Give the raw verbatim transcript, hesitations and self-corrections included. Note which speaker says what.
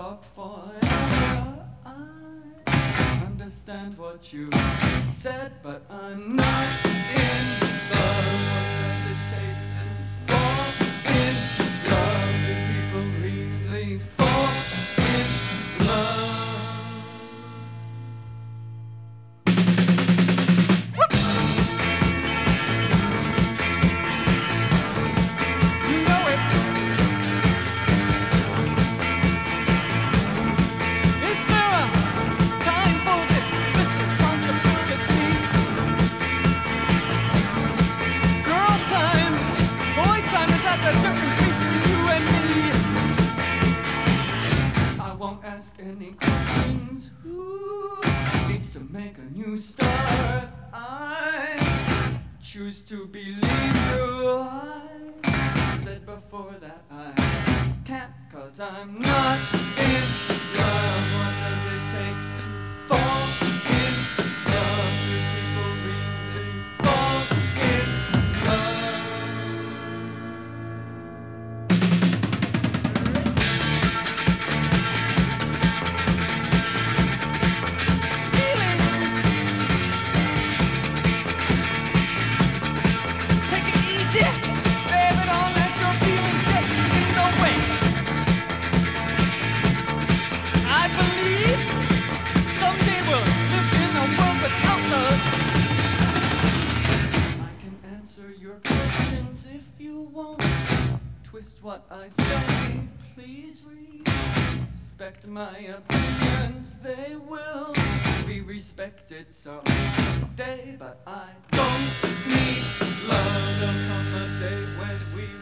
Speaker 1: talk forever. I understand what you said, but I'm not in love. What does it take to fall in love? Do people really fall in love? Ask any questions. Who needs to make a new start? I choose to believe you. I said before that I can't, cause I'm not in love. What does it take to fall in love? Do people really fall in love? If you won't twist what I say, please respect my opinions. They will be respected someday, but I don't need love. There'll come a day when we